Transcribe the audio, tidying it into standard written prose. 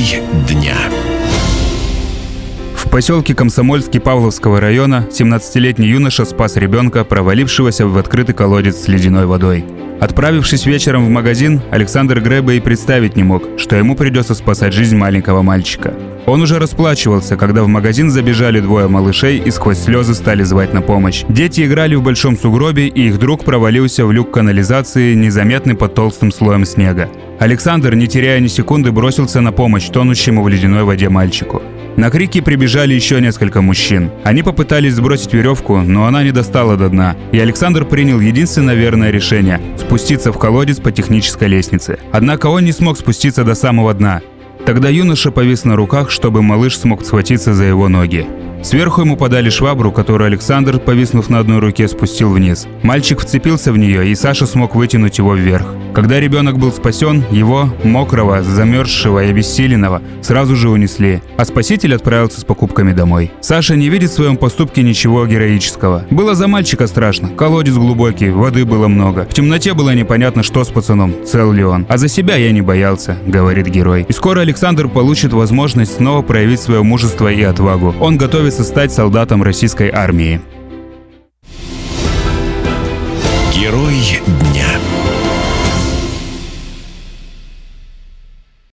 Герой дня. В поселке Комсомольский Павловского района 17-летний юноша спас ребенка, провалившегося в открытый колодец с ледяной водой. Отправившись вечером в магазин, Александр Греба и представить не мог, что ему придется спасать жизнь маленького мальчика. Он уже расплачивался, когда в магазин забежали двое малышей и сквозь слезы стали звать на помощь. Дети играли в большом сугробе, и их друг провалился в люк канализации, незаметный под толстым слоем снега. Александр, не теряя ни секунды, бросился на помощь тонущему в ледяной воде мальчику. На крики прибежали еще несколько мужчин. Они попытались сбросить веревку, но она не достала до дна. И Александр принял единственное верное решение – спуститься в колодец по технической лестнице. Однако он не смог спуститься до самого дна. Тогда юноша повис на руках, чтобы малыш смог схватиться за его ноги. Сверху ему подали швабру, которую Александр, повиснув на одной руке, спустил вниз. Мальчик вцепился в нее, и Саша смог вытянуть его вверх. Когда ребенок был спасен, его, мокрого, замерзшего и обессиленного, сразу же унесли, а спаситель отправился с покупками домой. Саша не видит в своем поступке ничего героического. Было за мальчика страшно, колодец глубокий, воды было много. В темноте было непонятно, что с пацаном, цел ли он. А за себя я не боялся, говорит герой. И скоро Александр получит возможность снова проявить свое мужество и отвагу. Он готовится стать солдатом российской армии. Герой дня.